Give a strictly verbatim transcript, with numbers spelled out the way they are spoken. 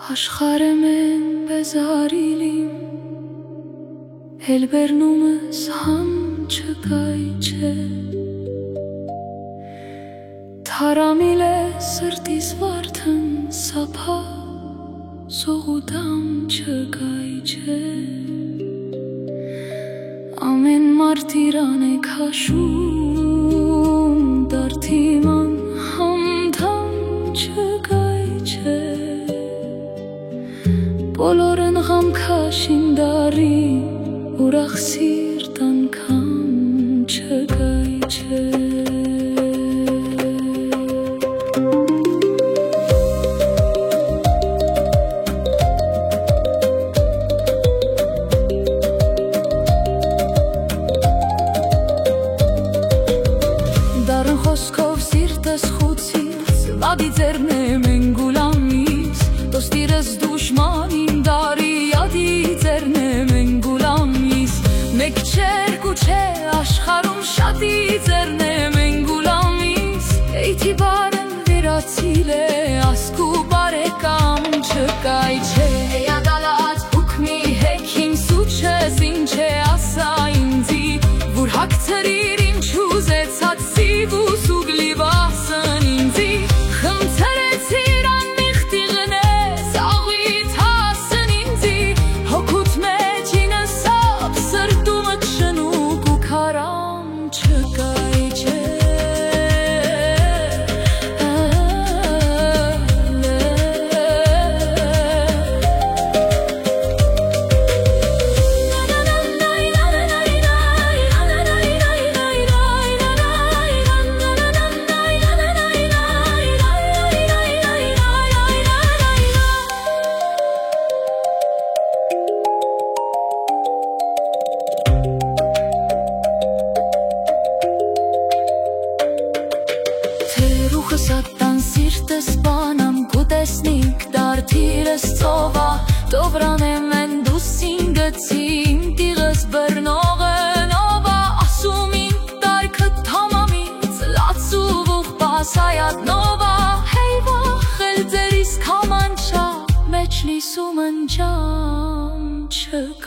Աշխարհը մեն բեզարիլիմ Էլ բերնումս համ չկայ չէ Թարամիլ է սրտիս վարդն սապա Սողուդամ չկայ չէ Ամեն մարդ իրան է քաշում Դարդիման համդամ չկայ չէ Բոլորն ғամքաշին դարի Ուրախ սիրտ անգամ չկայ չէ Դարն խոսքով սիրտս խուցից Վադի ձերն եմ են գուլամից Դոստիրս դուշմանին դարի Ադի ձերն եմ են գուլամից Մեկ չեր կու չէ աշխարում շատի ձերն եմ են գուլամից Էյթի բարն վերացիլ է ասկու բարեկամ չկայ չէ Էյադալած ուկմի հեքիմ սուչես ինչ է ասա ինձի Որ հակցրիր ինչ ուզեցած սիվուս ու գլիվասն ինձի Խմցրեցիր անմիղտիղնես աղույթ հասն ինձի Հոգուտ մեջ ինսապ սրտումըտ շնուկ ու կարամ չկայ չէ Սատան սիրտս բանամ կուտեսնիք դարդիրս ծովա Տովրանեմ են դուսին գծիմ տիղս բրնողն ովա Ասումին դարքը թամամից լացուվուղ պասայատ նովա Հեյվա խել ձերիս կամանչա մեջ լիսում ընջամ չկ